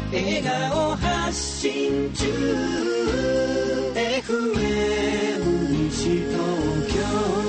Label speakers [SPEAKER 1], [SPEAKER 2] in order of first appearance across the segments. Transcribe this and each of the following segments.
[SPEAKER 1] 笑顔発信中 FM 西東京。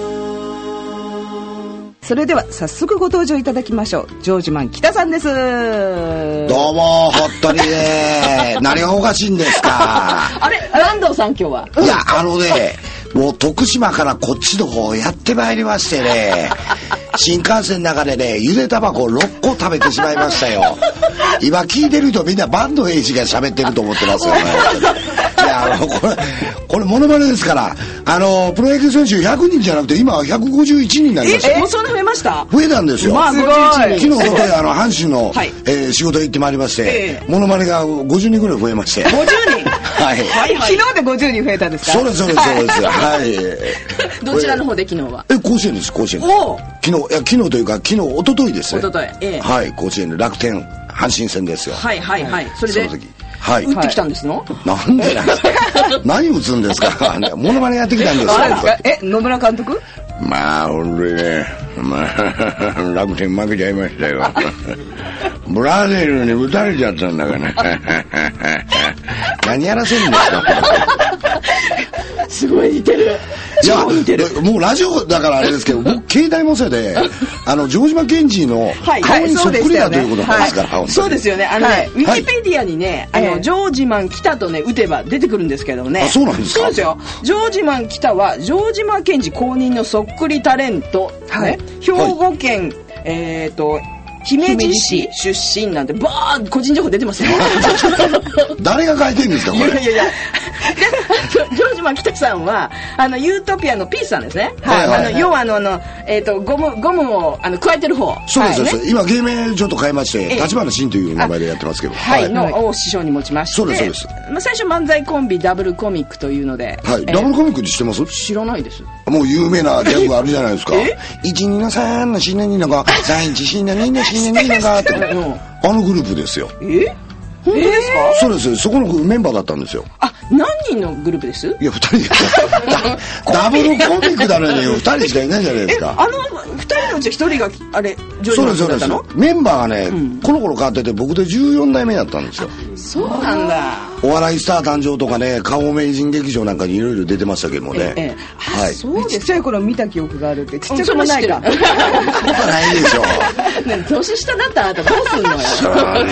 [SPEAKER 2] それでは早速ご登場いただきましょう。ジョージマン北さんです。
[SPEAKER 3] どうも本当にね何がおかしいんですか。
[SPEAKER 2] あれ安藤さん今日は。
[SPEAKER 3] いやもう徳島からこっちの方やってまいりましてね新幹線の中でねゆでタバコ6個食べてしまいましたよ。今聞いてる人みんなバンドエイジが喋ってると思ってますよね。いやこれモノマネですから。プロ野球選手100人じゃなくて今は151人になりました。
[SPEAKER 2] もうそんな増えました。
[SPEAKER 3] 増えたんですよ。
[SPEAKER 2] まあ、すごい。
[SPEAKER 3] 昨日阪神の、はい仕事行ってまいりまして、モノマネが50人ぐらい増えまして。
[SPEAKER 2] 50人
[SPEAKER 3] はい、
[SPEAKER 2] 昨日で50人増えたんですか。
[SPEAKER 3] そうですはい
[SPEAKER 2] どちらの方で昨日は。
[SPEAKER 3] 甲子園です。甲子園。昨日というか一昨日ですね。一昨日。はい甲子園で楽天阪神戦ですよ。
[SPEAKER 2] はいそれで打ってきたんですの。
[SPEAKER 3] なんで何打つんですか。モノマネやってきたんですか。
[SPEAKER 2] 野村監督。
[SPEAKER 3] まあ俺ね楽天負けちゃいましたよ。ブラジルに打たれちゃったんだからね。何やらせるんですか。
[SPEAKER 2] すごい似てる。
[SPEAKER 3] いやもうラジオだからあれですけど僕携帯模製で城島健二の顔にそっくりだということなんですから。
[SPEAKER 2] そうですよね。ウィキペディアにねジョージマン北とね打てば出てくるんですけどね。
[SPEAKER 3] あそうなんですか。
[SPEAKER 2] そうですよ。ジョージマン北は城島健二公認のそっくりタレント。兵庫県姫路市出身なんてバーッ個人情報出てますよ。
[SPEAKER 3] 誰が書いてるんですかこれ。
[SPEAKER 2] いやジョージマン北さんはユートピアのピースさんですね。要はゴムを加えてる方。
[SPEAKER 3] そうです。今芸名ちょっと変えまして立花慎という名前でやってますけど。
[SPEAKER 2] のを師匠に持ちまして。そうです。最初漫才コンビダブルコミックというので。
[SPEAKER 3] ダブルコミックって知ってます？
[SPEAKER 2] 知らないです。
[SPEAKER 3] もう有名なギャグがあるじゃないですか。12の3の4の2の5 3 1 4の2の4の2の5ってあのグループですよ。
[SPEAKER 2] 本当ですか？
[SPEAKER 3] そうです。そこのメンバーだったんですよ。
[SPEAKER 2] 何人のグループです？
[SPEAKER 3] いや2人。ダブルコミックだのに2人しかいないじゃないですか。
[SPEAKER 2] 2人のうち1人があれジョージマンだったの？
[SPEAKER 3] そうです。メンバーがねコロコロ変わってて僕で14代目だったんですよ。
[SPEAKER 2] そうなんだ。
[SPEAKER 3] お笑いスター誕生とかね顔名人劇場なんかにいろいろ出てましたけどもね。
[SPEAKER 2] そうです。ちっちゃい頃見た記憶があるって。ちっちゃくもないか。
[SPEAKER 3] ことないでしょ。
[SPEAKER 2] 年下だったらどうすんのよ。
[SPEAKER 3] そうね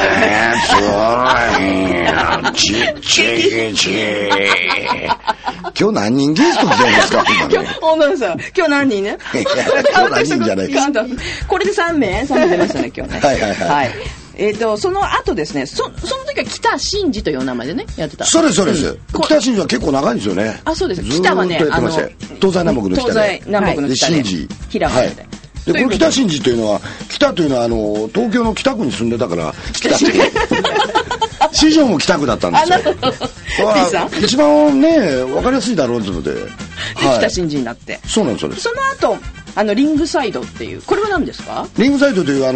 [SPEAKER 3] ちっちゃ今日何人ゲスト来てるんですか。
[SPEAKER 2] 今日何人ね。
[SPEAKER 3] 今日何人じゃないですか。
[SPEAKER 2] これで3名出ましたね今日ね。はい。その後ですね、その時は北真二という名前でねやってた。そうです。
[SPEAKER 3] 北真二は結構長いんですよね。
[SPEAKER 2] そうです。北はね
[SPEAKER 3] 東西南北の北で。真二。
[SPEAKER 2] ひらがなで。
[SPEAKER 3] これ北真二というのは北というのは東京の北区に住んでたから北って市場も北区だったんですよ。一番ね分かりやすいだろうと思って
[SPEAKER 2] 北真二になって。
[SPEAKER 3] そうなんです。
[SPEAKER 2] その後リングサイドっていうこれは何ですか？
[SPEAKER 3] リングサイドという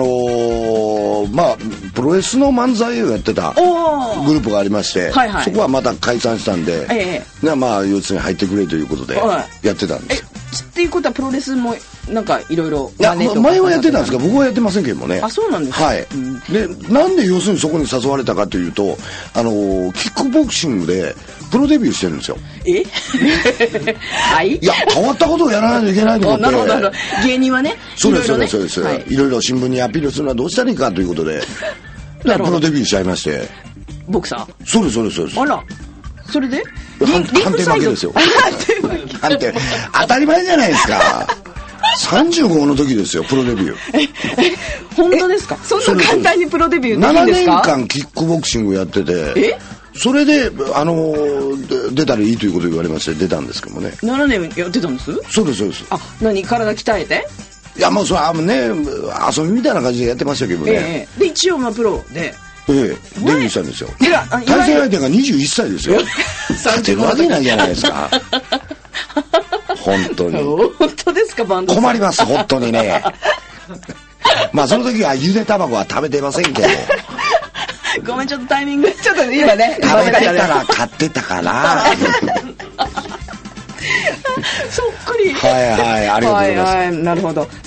[SPEAKER 3] プロレスの漫才をやってたグループがありまして、そこはまた解散したんで要するに入ってくれということでやってたんですよ。
[SPEAKER 2] っていうことはプロレスもなんかいろいろ
[SPEAKER 3] 前はやってたんですが僕はやってませんけどもね。
[SPEAKER 2] そうなんですか。
[SPEAKER 3] でなんで要するにそこに誘われたかというとキックボクシングでプロデビューしてるんですよ。いや変わったことをやらないといけないと思って。
[SPEAKER 2] なるほど。芸人はね。
[SPEAKER 3] そうです。いろいろ新聞にアピールするのはどうしたらいいかということでプロデビューしちゃいまして。
[SPEAKER 2] ボクサー？そうです。
[SPEAKER 3] あ
[SPEAKER 2] ら。それで
[SPEAKER 3] 判定負けですよ。判定当たり前じゃないですか。35の時ですよプロデビュー。
[SPEAKER 2] 本当ですか？そんな簡単にプロデビューできるんですか？
[SPEAKER 3] 7年間キックボクシングやっててそれで出たらいいということを言われまして出たんですけどもね。
[SPEAKER 2] 7年やってたんです？そうです。何体鍛えて？
[SPEAKER 3] いやもうそれはね遊びみたいな感じでやってましたけどね。
[SPEAKER 2] で一応プロで
[SPEAKER 3] デビューしたんですよ。対戦相手が21歳ですよ。勝てるわけないじゃないですか。本当に。
[SPEAKER 2] 本当ですか？バンド
[SPEAKER 3] 困ります本当にね。その時はゆで卵は食べてませんけど。
[SPEAKER 2] ごめんちょっとタイミングちょっと今ね
[SPEAKER 3] 食べてたら買ってたから
[SPEAKER 2] そっくり。
[SPEAKER 3] ありがとうございます。
[SPEAKER 2] なるほど。でその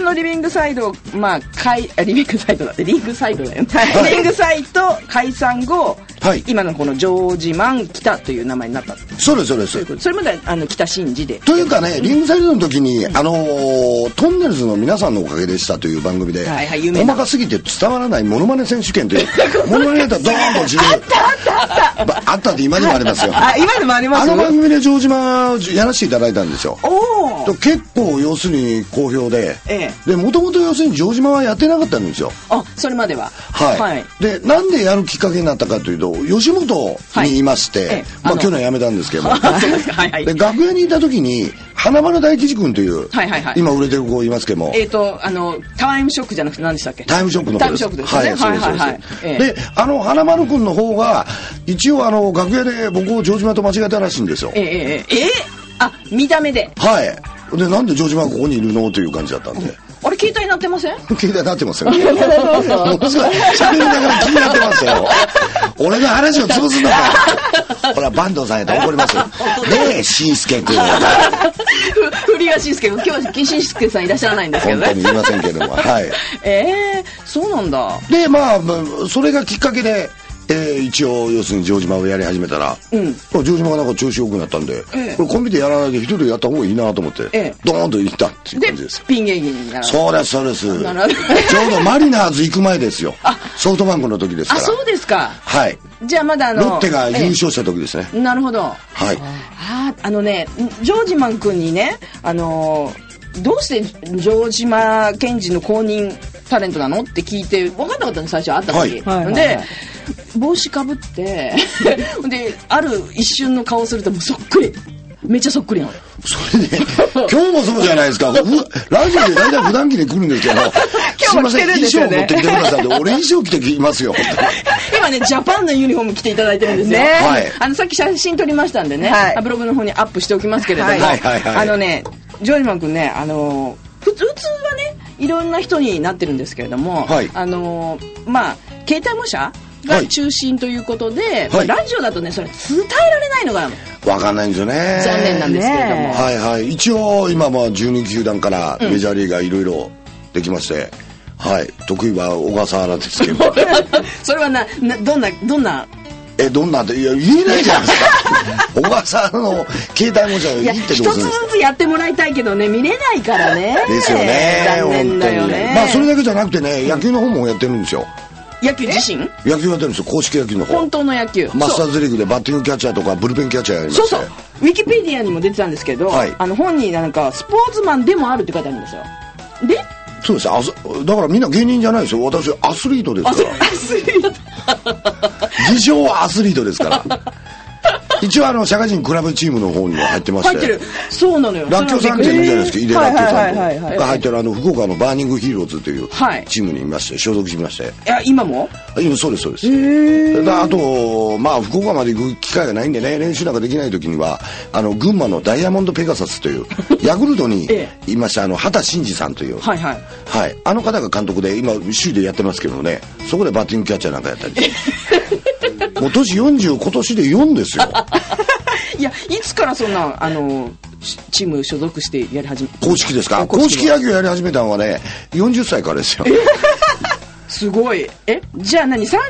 [SPEAKER 2] のリビングサイド、まあ、リビングサイドだって、リングサイドだよね。リングサイド解散後、
[SPEAKER 3] はい、
[SPEAKER 2] 今のこのジョージマン北という名前になった。
[SPEAKER 3] そうですそうです。
[SPEAKER 2] それまで北新司で。
[SPEAKER 3] というかね、リングサイドの時に、トンネルズの皆さんのおかげでしたという番組で、
[SPEAKER 2] はいはい、
[SPEAKER 3] 細かすぎて伝わらないモノマネ選手権というモノマネやったらドーンと自分あったって今でもありますよ。
[SPEAKER 2] 今でもあります。
[SPEAKER 3] 番組で城島やらせていただいたんですよ。結構要するに好評で、でもともと要するに城島はやってなかったんですよ。
[SPEAKER 2] それまでは。
[SPEAKER 3] はい。でなんでやるきっかけになったかというと、吉本にいまして、まあ去年辞めたんですけども、で楽屋にいた時に花丸大吉君という、今売れてる子いますけども、
[SPEAKER 2] タイムショックじゃなくて何でしたっけ？
[SPEAKER 3] タイムショックの子です。
[SPEAKER 2] タイムショックですね。
[SPEAKER 3] はい。で花丸君の方が一応楽屋で僕を城島と間違えたらしいんですよ。
[SPEAKER 2] 見た目で。
[SPEAKER 3] はい。でなんで城島がここにいるのという感じだったんで。
[SPEAKER 2] あれ携帯鳴ってません？
[SPEAKER 3] 携帯鳴ってますよ。ものすごい喋りながら気になってますよ。俺の話を潰すのか。ほら坂東さんやったら怒りますよ。ねえしんすけ君。
[SPEAKER 2] 振りがしんすけ君、今日しんすけさんいらっしゃらないんですけどね。
[SPEAKER 3] 本当に言いませんけども。はい。
[SPEAKER 2] そうなんだ。
[SPEAKER 3] でまあそれがきっかけで。一応要するに城島をやり始めたら、城島がなんか調子良くなったんで、これコンビでやらないで一人でやった方がいいなと思って、ドーンと行ったっていう感じですよ。
[SPEAKER 2] ピン芸人になる。
[SPEAKER 3] そうですそうです。ちょうどマリナーズ行く前ですよ。ソフトバンクの時ですから。
[SPEAKER 2] そうですか。
[SPEAKER 3] はい。
[SPEAKER 2] じゃあまだ
[SPEAKER 3] ロッテが優勝した時ですね。
[SPEAKER 2] なるほど。
[SPEAKER 3] はい。
[SPEAKER 2] ジョージマン君にね、どうして城島健二の公認タレントなのって聞いて分かんなかったの最初会った時、で帽子かぶってである一瞬の顔するともうそっくり、めっちゃそっくりなの。
[SPEAKER 3] それで今日もそうじゃないですか。ラジオで大体普段着で来るんですけどすいません衣装持ってきてくださいって俺衣装着てきますよ。
[SPEAKER 2] 今ねジャパンのユニフォーム着ていただいてるんですよ、さっき写真撮りましたんでね、ブログの方にアップしておきますけれども、ジョージマン君ね、普通はねいろんな人になってるんですけれども、まあ携帯模写が中心ということで、ラジオだとねそれ伝えられないのが
[SPEAKER 3] 分かんないんですよね。
[SPEAKER 2] 残念なんですけれども、
[SPEAKER 3] 一応今12球団からメジャーリーガーいろいろできまして、得意は小笠原ですけど
[SPEAKER 2] それはどんな
[SPEAKER 3] どんなって言えないじゃないですか。小笠原の携帯模写を言ってどうするんですか。
[SPEAKER 2] 一つずつやってもらいたいけどね見れないからね。
[SPEAKER 3] ですよね。
[SPEAKER 2] 残念だよね。
[SPEAKER 3] まあそれだけじゃなくてね、野球の方もやってるんですよ。
[SPEAKER 2] 野球自身？
[SPEAKER 3] 野球やってるんですよ。公式野球の方。
[SPEAKER 2] 本当の野球。
[SPEAKER 3] マスターズリーグでバッティングキャッチャーとかブルペンキャッチャーやりました。
[SPEAKER 2] そうウィキペディアにも出てたんですけど、本人なんかスポーツマンでもあるって書いてあるんですよ。で？
[SPEAKER 3] そうです。だからみんな芸人じゃないですよ。私アスリートですから。
[SPEAKER 2] アスリート。
[SPEAKER 3] 自称アスリートですから。一応社会人クラブチームの方にも入ってまして。
[SPEAKER 2] 入ってる。そうなのよ。
[SPEAKER 3] らっきょうさんっているじゃないですか。井出らっきょうさんが入ってる福岡のバーニングヒーローズというチームにいまして、所属しまして。
[SPEAKER 2] いや今も？
[SPEAKER 3] 今そうですそうです。あとまあ福岡まで行く機会がないんでね、練習なんかできない時には群馬のダイヤモンドペガサスというヤクルトにいました畑真二さんというあの方が監督で今首位でやってますけどね、そこでバッティングキャッチャーなんかやったりもう年40今年で4ですよ。
[SPEAKER 2] いやいつからそんなチーム所属してやり始め
[SPEAKER 3] 公式ですか。公式野球やり始めたのはね40歳からですよ。
[SPEAKER 2] すごい。じゃあ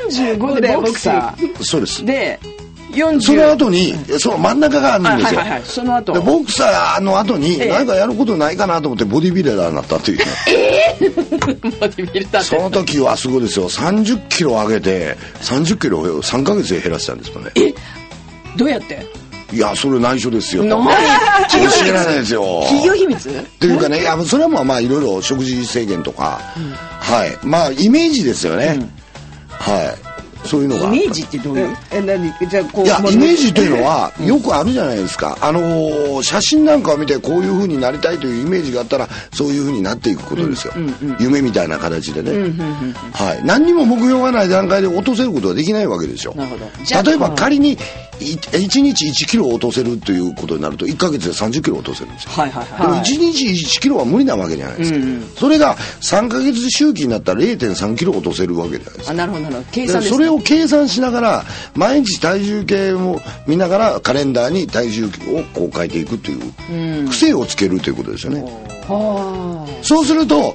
[SPEAKER 2] 35でボクサー。
[SPEAKER 3] そうです
[SPEAKER 2] で40
[SPEAKER 3] その後にその真ん中があるんですよ。
[SPEAKER 2] その後
[SPEAKER 3] でボクサーの後に何かやることないかなと思ってボディビルダーになったっていう。
[SPEAKER 2] ボディビルダーって
[SPEAKER 3] その時はすごいですよ。30キロ上げて30キロを3ヶ月で減らしたんですもんね。
[SPEAKER 2] どうやって？
[SPEAKER 3] いやそれ内緒ですよ。
[SPEAKER 2] 教
[SPEAKER 3] えられないですよ。
[SPEAKER 2] 企業秘密？
[SPEAKER 3] っていうかね、それはまあいろいろ食事制限とか、まあイメージですよね。そういうのが
[SPEAKER 2] イメージってどういう？
[SPEAKER 3] じゃあこういやイメージというのはよくあるじゃないですか。写真なんかを見てこういう風になりたいというイメージがあったらそういう風になっていくことですよ。夢みたいな形でね。何にも目標がない段階で落とせることはできないわけですよ。例えば仮に1日1キロ落とせるということになると1ヶ月で30キロ落とせるんですよ。でも1日1キロは無理なわけじゃないですか。それが3ヶ月周期になったら 0.3 キロ落とせるわけじゃないですか。
[SPEAKER 2] なるほどなるほど。計算ですね。
[SPEAKER 3] それを計算しながら毎日体重計を見ながらカレンダーに体重をこう変えていくという癖をつけるということですよね。 そうすると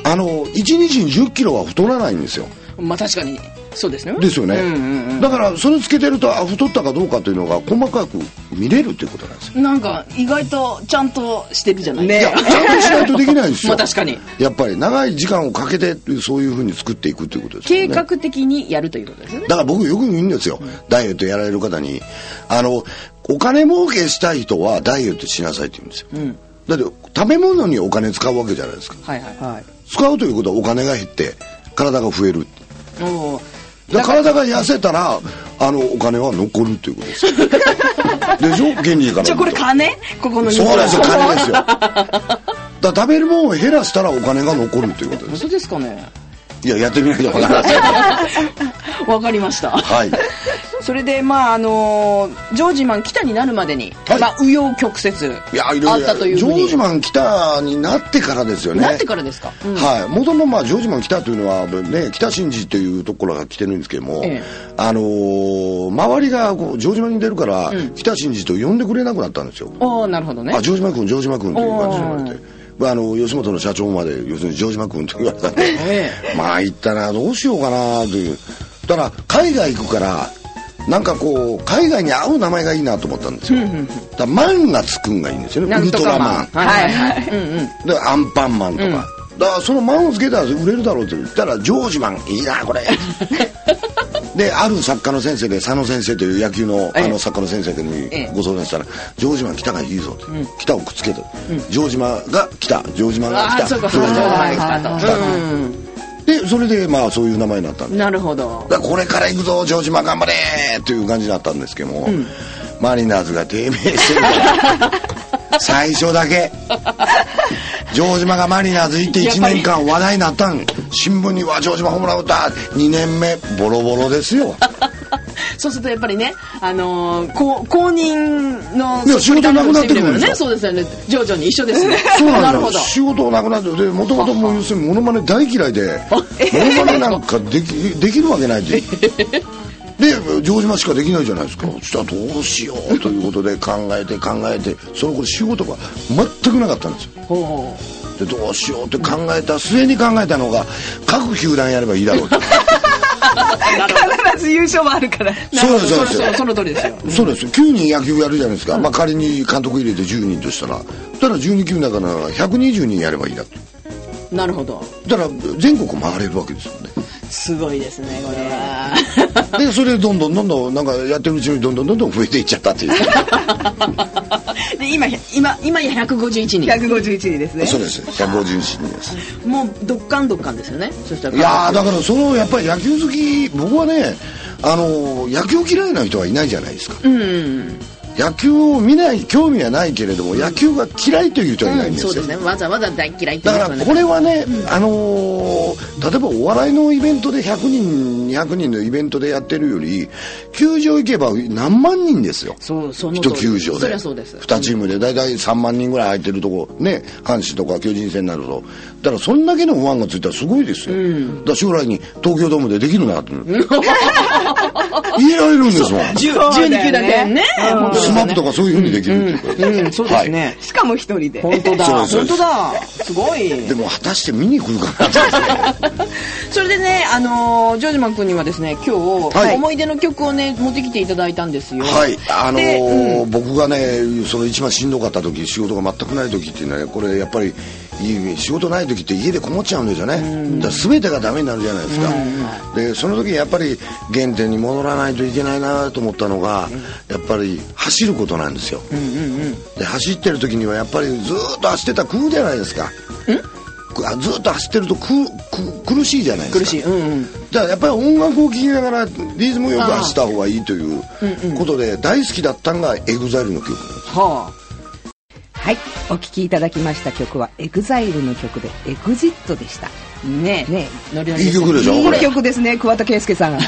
[SPEAKER 3] 1日に10キロは太らないんですよ。
[SPEAKER 2] まあ確かにそうですね。
[SPEAKER 3] ですよね、だからそれつけてると太ったかどうかというのが細かく見れるっていうことなんですよ。
[SPEAKER 2] なんか意外とちゃんとしてるじゃない
[SPEAKER 3] ですか。いやちゃんとしないとできないですよ。
[SPEAKER 2] まあ確かに
[SPEAKER 3] やっぱり長い時間をかけてそういうふうに作っていくということですよね。
[SPEAKER 2] 計画的にやるということですよね。
[SPEAKER 3] だから僕よく言うんですよ、ダイエットやられる方にお金儲けしたい人はダイエットしなさいって言うんですよ、だって食べ物にお金使うわけじゃないですか。使うということはお金が減って体が増える。体が痩せたらお金は残るっていうことですよでしょ、原理から。
[SPEAKER 2] これ金？ここの
[SPEAKER 3] そうですよ、金ですよ。だ食べるものを減らしたらお金が残るということです。
[SPEAKER 2] 本当ですかね。
[SPEAKER 3] いや、やってみないとわからない
[SPEAKER 2] わかりました。はい。それでジョージマン北になるまでに、紆余曲折あったというふうに。
[SPEAKER 3] ジョージマン北になってからですよね。
[SPEAKER 2] なってからですか。
[SPEAKER 3] はい。元のジョージマン北というのはね、北新地というところが来てるんですけども、周りがジョージマンに出るから、北新地と呼んでくれなくなったんですよ。
[SPEAKER 2] なるほどね。
[SPEAKER 3] ジョージマン君、ジョージマン君という感じで言われて。吉本の社長まで要するにジョージマ君と言われたんで、言ったな、どうしようかなという。だから海外行くからなんか海外に合う名前がいいなと思ったんですよ。だからマンがつくんがいいんですよね。ウルトラマン、でアンパンマンとか、だからそのマンをつけたら売れるだろうって言ったらジョージマンいいなこれである作家の先生で佐野先生という野球の作家の先生にご相談したら、ジョージマン北がいいぞと、北をくっつけた、ジョージマが北、ジョージマが北、ジョージマが北で、それでそういう名前になったんです。
[SPEAKER 2] なるほど。
[SPEAKER 3] だからこれから行くぞジョージマ頑張れという感じになったんですけども、マリナーズが低迷してるから最初だけ城島がマリナーズ行って1年間話題になったん。新聞には城島ホームラン打った2年目ボロボロですよ
[SPEAKER 2] そうするとやっぱりね、公認の
[SPEAKER 3] いや仕事なくなってくるんですよ。
[SPEAKER 2] そうですよね、徐々に一緒ですね
[SPEAKER 3] そうなんですよ、仕事なくなって、もともともう要するにモノマネ大嫌いでモノマネなんかできるわけないってで城島しかできないじゃないですか。そしたらどうしようということで考えてその頃仕事が全くなかったんですよ。でどうしようって考えた末に考えたのが各球団やればいいだろうって
[SPEAKER 2] 必ず優勝はあるから。
[SPEAKER 3] そうですよ、
[SPEAKER 2] その通りですよ。
[SPEAKER 3] そうですよ、9人野球やるじゃないですか、仮に監督入れて10人としたら12球だから120人やればいいだと。
[SPEAKER 2] なるほど。
[SPEAKER 3] だから全国回れるわけですよね。
[SPEAKER 2] すごいですねこれは
[SPEAKER 3] でそれでどんどんなんかやってるうちにどんどん増えていっちゃったっていう
[SPEAKER 2] で今や151人ですね。
[SPEAKER 3] そうです151人です。
[SPEAKER 2] もうどっかんですよね。そしたら
[SPEAKER 3] いやだからやっぱり野球好き、僕はね野球嫌いな人はいないじゃないですか。野球を見ない興味はないけれども、野球が嫌いという人はいないんですよ。
[SPEAKER 2] そうですね、わざわざ大嫌いって
[SPEAKER 3] だからこれはね、例えばお笑いのイベントで100人200人のイベントでやってるより球場行けば何万人ですよ。一球場で
[SPEAKER 2] そりゃそうです。
[SPEAKER 3] 2チームでだいたい3万人ぐらい入ってるとこね、阪神とか巨人戦になると、だからそんだけのファンがついたらすごいですよ。だから将来に東京ドームでできるなって言えられるんですもん。
[SPEAKER 2] 12球団でね、
[SPEAKER 3] スマップとかそういう風にできるっていうか、
[SPEAKER 2] そうですね。しかも一人で。本当だ。すごい。
[SPEAKER 3] でも果たして見に来るかな。
[SPEAKER 2] それでね、ジョージマン君にはですね、今日思い出の曲をね持ってきていただいたんですよ。
[SPEAKER 3] はい。僕がね、その一番しんどかった時、仕事が全くない時っていうのは、これやっぱり仕事ない時って家でこもっちゃうんですよね。だから全てがダメになるじゃないですか。でその時やっぱり原点に戻らないといけないなと思ったのが、やっぱり走ることなんですよ。で走ってる時にはやっぱりずっと走ってたら食うじゃないですか。ずっと走ってると苦しいじゃないですか。苦しい。だからやっぱり音楽を聴きながらリズムよく走った方がいいということで、大好きだったのがEXILEの曲なんです。
[SPEAKER 4] はい、お聴きいただきました曲はEXILEの曲でEXITでしたね。
[SPEAKER 3] いい曲でしょ。
[SPEAKER 4] いい曲ですね、桑田佳祐さん。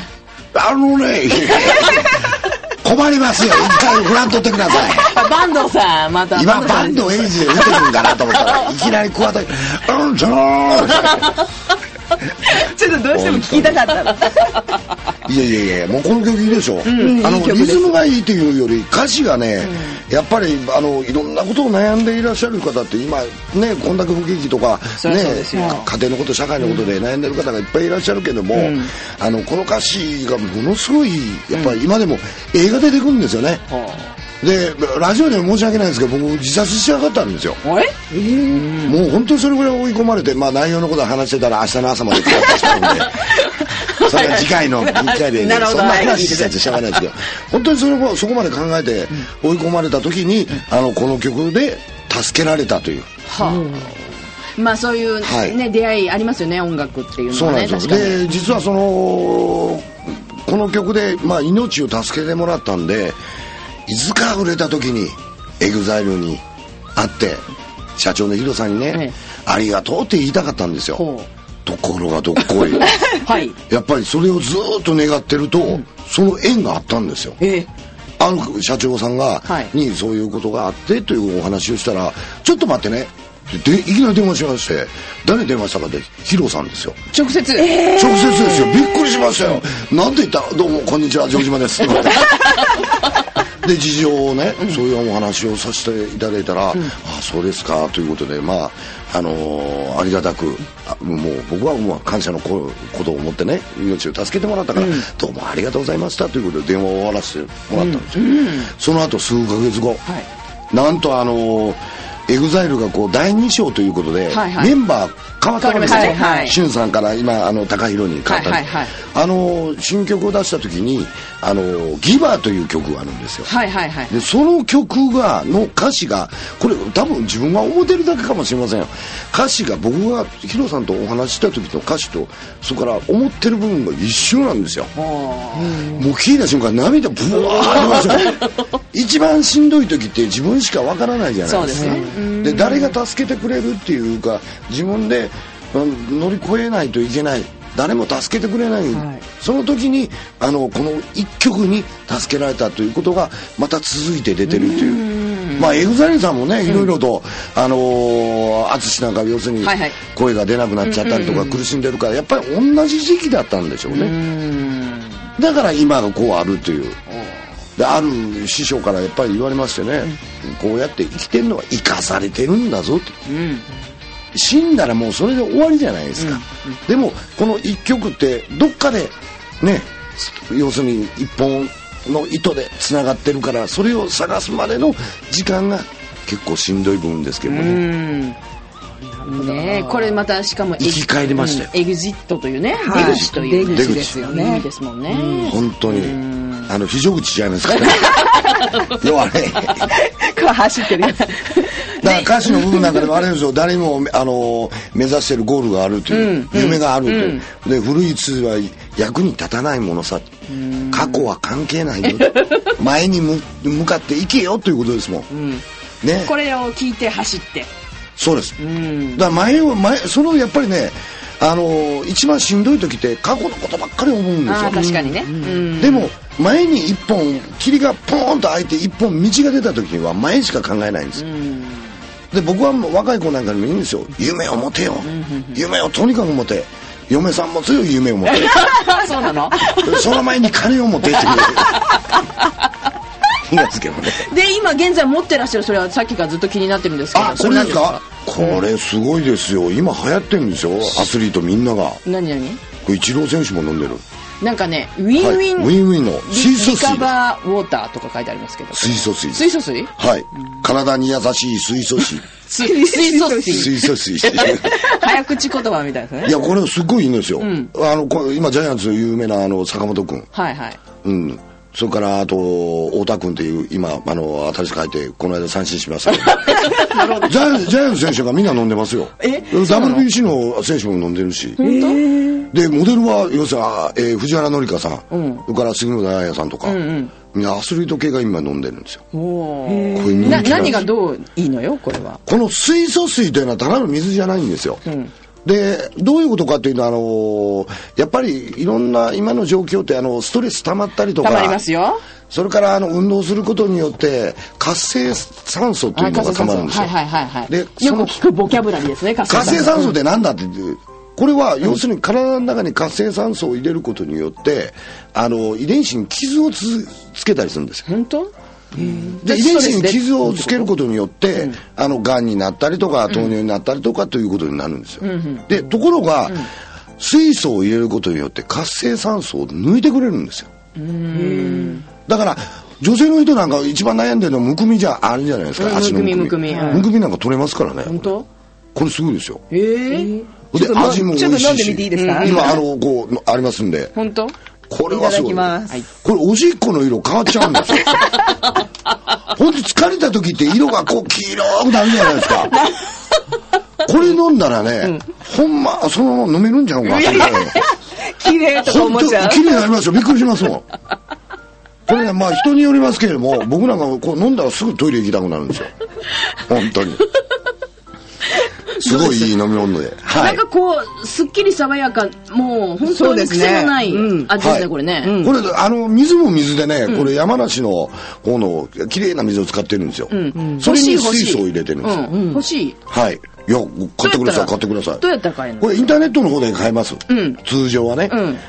[SPEAKER 3] 困りますよ、一回フラン取ってください。
[SPEAKER 2] 坂東さん、また
[SPEAKER 3] 今バンドエイジで打ってくるんかなと思ったらいきなり桑田ちょっと
[SPEAKER 4] どうしても聞きたかった
[SPEAKER 3] いやもうこの曲いいでしょ。リズムがいいっていうより歌詞がね、やっぱりいろんなことを悩んでいらっしゃる方って今ね、こんだけ不景気とかね、家庭のこと社会のことで悩んでる方がいっぱいいらっしゃるけども、この歌詞がものすごいやっぱり今でも映画出てくるんですよね。でラジオで申し訳ないんですけど、僕自殺しやがったんですよ。もう本当にそれぐらい追い込まれて、内容のことは話してたら明日の朝までかかってしまうんでそれは次回の1回で、ね、そんな話してしゃがないですけど、本当にそこまで考えて追い込まれた時に、この曲で助けられたという。
[SPEAKER 2] そういうね、出会いありますよね、音楽っていうのはね。
[SPEAKER 3] そうなんですよ。で実はこの曲で、命を助けてもらったんで、いつか売れた時にEXILEに会って社長のヒロさんにね、ありがとうって言いたかったんですよ。ところがどっこいやっぱりそれをずっと願ってると、その縁があったんですよ。社長さんが、にそういうことがあってというお話をしたら、ちょっと待ってねでいきなり電話しまして、誰電話したかでヒロさんですよ。
[SPEAKER 2] 直接です
[SPEAKER 3] よ。びっくりしましたよ。なんて言ったら、どうもこんにちは、城島ですで事情をね、そういうお話をさせていただいたら、そうですかということで、ありがたく、もう僕はもう感謝のことを思ってね、命を助けてもらったから、どうもありがとうございましたということで電話を終わらせてもらったんですよ。その後数ヶ月後、なんとEXILE が第2章ということで、メンバー変わったわけですよ。しゅんさんから今高弘に変わった新曲を出した時にギバーという曲があるんですよ。でその曲の歌詞が、これ多分自分が思ってるだけかもしれませんよ。歌詞が僕がヒロさんとお話しした時の歌詞と、それから思ってる部分が一緒なんですよ。もう聞いた瞬間涙ブワー出ましたよ一番しんどい時って自分しかわからないじゃないですか。で誰が助けてくれるっていうか、自分で乗り越えないといけない、誰も助けてくれない、その時にこの一曲に助けられたということがまた続いて出てるという。EXILE さんもね、いろいろと淳なんか要するに声が出なくなっちゃったりとか苦しんでるから、やっぱり同じ時期だったんでしょうね。だから今がこうあるという。である師匠からやっぱり言われましてね、こうやって生きてるのは生かされてるんだぞって、死んだらもうそれで終わりじゃないですか。でもこの一曲ってどっかでね、要するに一本の糸でつながってるから、それを探すまでの時間が結構しんどい部分ですけどね。
[SPEAKER 2] これまたしかも
[SPEAKER 3] 生き返りましたよ。
[SPEAKER 2] EXITというね、出口という
[SPEAKER 4] 出口ですよね。
[SPEAKER 2] いいですもんね。
[SPEAKER 3] 本当に非常口じゃないですかね要はね
[SPEAKER 4] 走ってるやつだ
[SPEAKER 3] から歌詞の部分なんかでもあれですよ、誰も目指してるゴールがあるという、夢があるという、で古い通は役に立たないものさ、過去は関係ないよ前に向かっていけよということですもん、ね、
[SPEAKER 2] これを聞いて走って、
[SPEAKER 3] そうです、だからそのやっぱりね、一番しんどい時って過去のことばっかり思うんですよ。
[SPEAKER 2] 確かにね、
[SPEAKER 3] でも前に一本霧がポーンと開いて一本道が出た時には前しか考えないんです、で僕は若い子なんかにも言うんですよ、夢を持てよ、夢をとにかく持て、嫁さんも強い夢を持て
[SPEAKER 2] そうなの
[SPEAKER 3] その前に金を持てって言ういいんですけどね。
[SPEAKER 2] で今現在持ってらっしゃる、それはさっきからずっと気になってるんですけど、
[SPEAKER 3] これですか？これすごいですよ、今流行ってるんですよ、アスリートみんなが。
[SPEAKER 2] 何
[SPEAKER 3] これイチロー選手も飲んでる。
[SPEAKER 2] なんかね、ウィンウィン、
[SPEAKER 3] ウィンウィンの水素水、
[SPEAKER 2] リカバーウォーターとか書いてありますけど、
[SPEAKER 3] 水素水、
[SPEAKER 2] 水素水、
[SPEAKER 3] はい、体に優しい水素水
[SPEAKER 2] 水素水
[SPEAKER 3] 水素水
[SPEAKER 2] 早口言葉みたいですね。
[SPEAKER 3] いやこれすごいいいんですよ、今ジャイアンツの有名な坂本君、それからあと太田君っていう今新しく入ってこの間三振しましたけどジャイアンツ選手がみんな飲んでますよ。WBC の選手も飲んでるし、でモデルは要するに藤原紀香さん、それから杉村彩也さんとか、みんなアスリート系が今飲んでるんですよ。これ
[SPEAKER 2] 何がどういいのよこれは。
[SPEAKER 3] この水素水というのはただの水じゃないんですよ、でどういうことかというとやっぱりいろんな今の状況ってストレス溜まったりとか、
[SPEAKER 2] 溜まりますよ。
[SPEAKER 3] それから運動することによって活性酸素というのが溜まるんですよ。で
[SPEAKER 2] よく聞くボキャブラリーですね。
[SPEAKER 3] 活性酸素ってなんだってこれは要するに体の中に活性酸素を入れることによって遺伝子に傷をつけたりするんですよ。
[SPEAKER 2] 本当？
[SPEAKER 3] で遺伝子に傷をつけることによってがんになったりとか糖尿になったりとかということになるんですよ。でところが、水素を入れることによって活性酸素を抜いてくれるんですよ。だから女性の人なんか一番悩んでるのはむくみじゃあるじゃないですか。足のむくみなんか取れますからね。
[SPEAKER 2] 本当？
[SPEAKER 3] これすごいですよ。
[SPEAKER 4] で味も美味しいし、ちょっと飲んでみていいですか？
[SPEAKER 3] 今こうありますんで。
[SPEAKER 2] 本当？
[SPEAKER 3] これはすごい。
[SPEAKER 4] いただきます。
[SPEAKER 3] これおしっこの色変わっちゃうんですよ。ほんと疲れた時って色がこう黄色くなるじゃないですか。これ飲んだらね、ほんまそのまま飲めるんちゃうか。
[SPEAKER 4] 綺麗とか思っちゃう。
[SPEAKER 3] 綺麗になりますよ。びっくりしますもん。これね、まあ人によりますけれども、僕なんかこう飲んだらすぐトイレ行きたくなるんですよ。本当に。すごいいい飲み物で。
[SPEAKER 2] なんかこう、すっきり爽やか、もう本当に癖のない味ですね、これね。
[SPEAKER 3] これ、水も水でね、これ山梨の方の綺麗な水を使ってるんですよ。それに水素を入れてるんですよ。
[SPEAKER 2] 欲しい。
[SPEAKER 3] はい。いや、買ってください、買ってください。
[SPEAKER 2] どうやったら買えるの？
[SPEAKER 3] これインターネットの方で買えます。通常はね。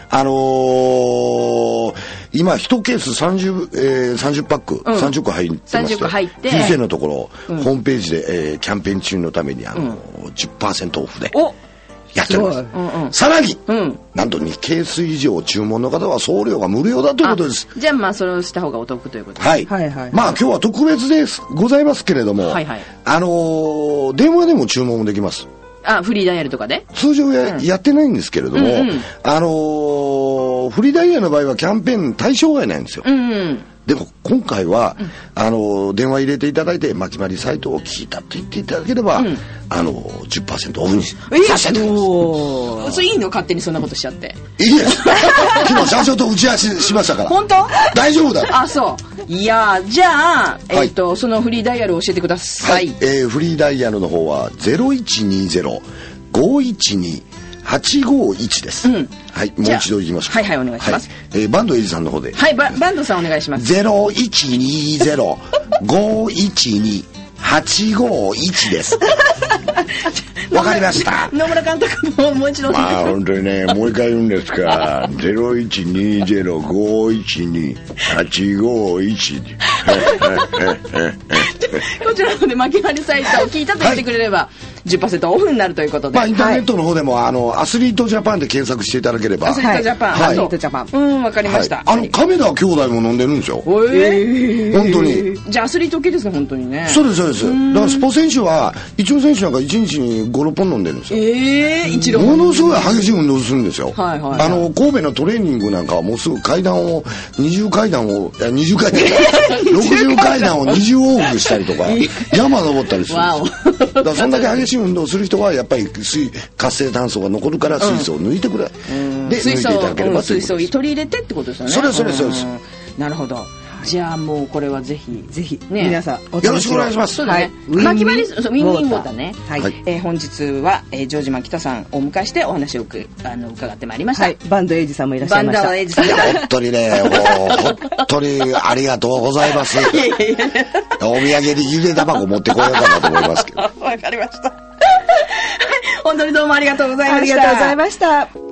[SPEAKER 3] 今1ケース30パック、30個入ってます。
[SPEAKER 2] 30個入って。
[SPEAKER 3] 先生のところ、ホームページでキャンペーン中のために10% オフで。やっております。さらに、なんと2ケース以上注文の方は送料が無料だということです。
[SPEAKER 2] じゃあまあそれをした方がお得ということです。
[SPEAKER 3] はい。まあ今日は特別ですございますけれども、電話でも注文もできます。
[SPEAKER 2] フリーダイヤルとかで？
[SPEAKER 3] 通常やってないんですけれども、フリーダイヤルの場合はキャンペーン対象外なんですよ。でも今回は、電話入れていただいて、まきまりサイトを聞いたと言っていただければ、10% オフにさせても
[SPEAKER 2] それいいの？勝手にそんなことしちゃって。
[SPEAKER 3] いいです。昨日社長と打ち合わせしましたから。
[SPEAKER 2] 本当？
[SPEAKER 3] 大丈夫だ。
[SPEAKER 2] そう。いやじゃあ、そのフリーダイヤルを教えてください。
[SPEAKER 3] フリーダイヤルの方は0120-512-851です。はい、もう一度言いましょう。
[SPEAKER 2] はい、お願いします。
[SPEAKER 3] バンドエイジさんの方で。
[SPEAKER 2] はい、バンドさんお願いします。
[SPEAKER 3] 0120-512-851です。わかりました。
[SPEAKER 2] 野村監督もう一度。
[SPEAKER 3] 本当にね、もう一回言うんですか。0120-512-851。
[SPEAKER 2] こちらので巻き割りサイトを聞いたと言ってくれれば、10% オフになるということで。
[SPEAKER 3] インターネットの方でもアスリートジャパンで検索していただければ。
[SPEAKER 2] アスリートジャパン。アスリートジャパン。わかりました。
[SPEAKER 3] 亀田兄弟も飲んでるんですよ。本当に。
[SPEAKER 2] じゃあアスリート系ですか、本当にね。
[SPEAKER 3] そうです、そうです。だからスポ選手は、一応選手なんか1日に5、6本飲んでるんですよ。
[SPEAKER 2] 一郎。
[SPEAKER 3] ものすごい激しい運動するんですよ。神戸のトレーニングなんかはもうすぐ60階段を20往復したりとか、山登ったりするんですよ。だからそんだけ激しい運動する人はやっぱり活性炭素が残るから水素を抜いてくれ、で抜いていただければ
[SPEAKER 2] 水素を取り入れてってことですよね。
[SPEAKER 3] それそうです。
[SPEAKER 2] なるほど。じゃあもうこれはぜひ
[SPEAKER 4] 皆さん
[SPEAKER 3] よろしくお願いします。
[SPEAKER 2] そうだね。巻き割りウィンウィンウォーターね。本日は城島北さんをお迎えしてお話を伺ってまいりました。
[SPEAKER 4] バンドエイジさんもいらっしゃいました。
[SPEAKER 2] バンドエイジさん。
[SPEAKER 3] 本当にね、本当にありがとうございます。お土産でゆで卵持ってこようかなと思いますけど。
[SPEAKER 2] わかりました。本当にどうもありがとうございました。
[SPEAKER 4] ありがとうございました。